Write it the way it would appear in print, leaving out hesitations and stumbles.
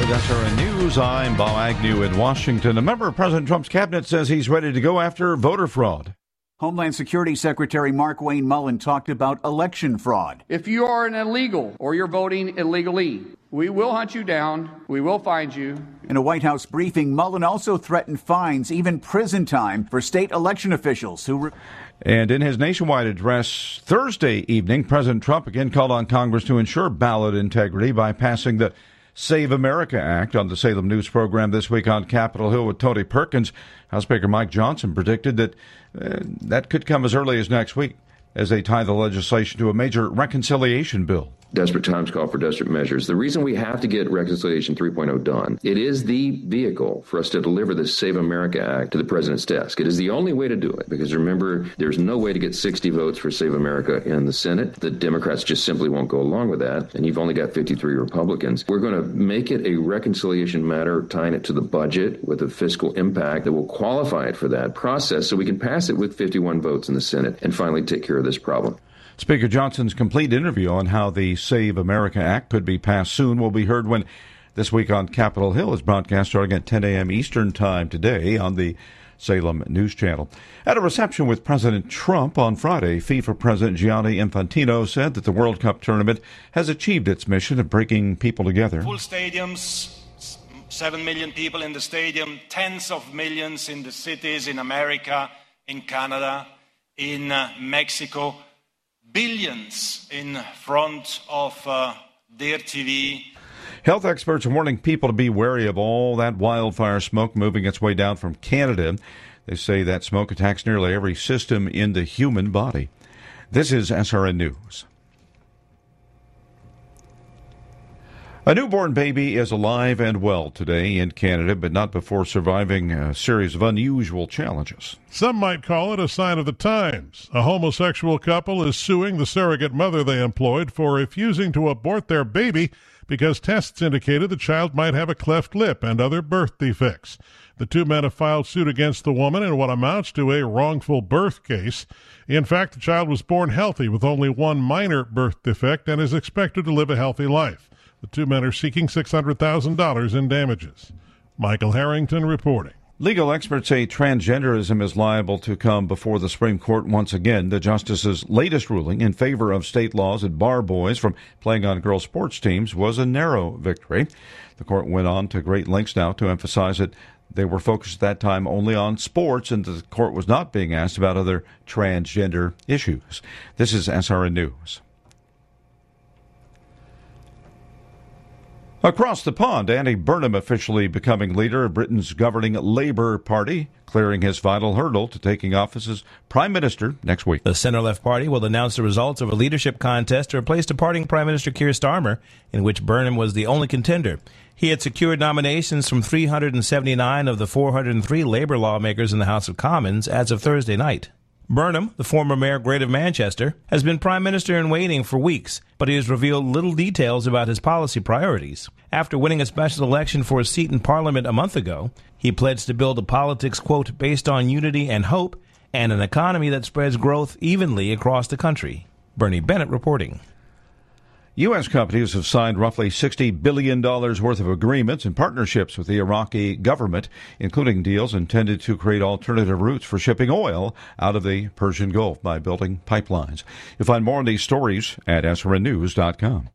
with SRN News. I'm Bob Agnew in Washington. A member of President Trump's cabinet says he's ready to go after voter fraud. Homeland Security Secretary Markwayne Mullin talked about election fraud. If you are an illegal or you're voting illegally, we will hunt you down. We will find you. In a White House briefing, Mullin also threatened fines, even prison time, for state election officials who... And in his nationwide address Thursday evening, President Trump again called on Congress to ensure ballot integrity by passing the Save America Act. On the Salem News program this week on Capitol Hill with Tony Perkins, House Speaker Mike Johnson predicted that that could come as early as next week as they tie the legislation to a major reconciliation bill. Desperate times call for desperate measures. The reason we have to get Reconciliation 3.0 done, it is the vehicle for us to deliver this Save America Act to the president's desk. It is the only way to do it, because remember, there's no way to get 60 votes for Save America in the Senate. The Democrats just simply won't go along with that, and you've only got 53 Republicans. We're going to make it a reconciliation matter, tying it to the budget with a fiscal impact that will qualify it for that process so we can pass it with 51 votes in the Senate and finally take care of this problem. Speaker Johnson's complete interview on how the Save America Act could be passed soon will be heard when This Week on Capitol Hill is broadcast starting at 10 a.m. Eastern Time today on the Salem News Channel. At a reception with President Trump on Friday, FIFA President Gianni Infantino said that the World Cup tournament has achieved its mission of bringing people together. Full stadiums, 7 million people in the stadium, tens of millions in the cities in America, in Canada, in Mexico. Billions in front of their TV. Health experts are warning people to be wary of all that wildfire smoke moving its way down from Canada. They say that smoke attacks nearly every system in the human body. This is SRN News. A newborn baby is alive and well today in Canada, but not before surviving a series of unusual challenges. Some might call it a sign of the times. A homosexual couple is suing the surrogate mother they employed for refusing to abort their baby because tests indicated the child might have a cleft lip and other birth defects. The two men have filed suit against the woman in what amounts to a wrongful birth case. In fact, the child was born healthy with only one minor birth defect and is expected to live a healthy life. The two men are seeking $600,000 in damages. Michael Harrington reporting. Legal experts say transgenderism is liable to come before the Supreme Court once again. The justice's latest ruling in favor of state laws that bar boys from playing on girls' sports teams was a narrow victory. The court went on to great lengths now to emphasize that they were focused at that time only on sports and the court was not being asked about other transgender issues. This is SRN News. Across the pond, Andy Burnham officially becoming leader of Britain's governing Labour Party, clearing his final hurdle to taking office as Prime Minister next week. The centre-left party will announce the results of a leadership contest to replace departing Prime Minister Keir Starmer, in which Burnham was the only contender. He had secured nominations from 379 of the 403 Labour lawmakers in the House of Commons as of Thursday night. Burnham, the former mayor of Greater Manchester, has been Prime Minister in waiting for weeks, but he has revealed little details about his policy priorities. After winning a special election for a seat in Parliament a month ago, he pledged to build a politics, quote, based on unity and hope, and an economy that spreads growth evenly across the country. Bernie Bennett reporting. U.S. companies have signed roughly $60 billion worth of agreements and partnerships with the Iraqi government, including deals intended to create alternative routes for shipping oil out of the Persian Gulf by building pipelines. You'll find more on these stories at srnnews.com.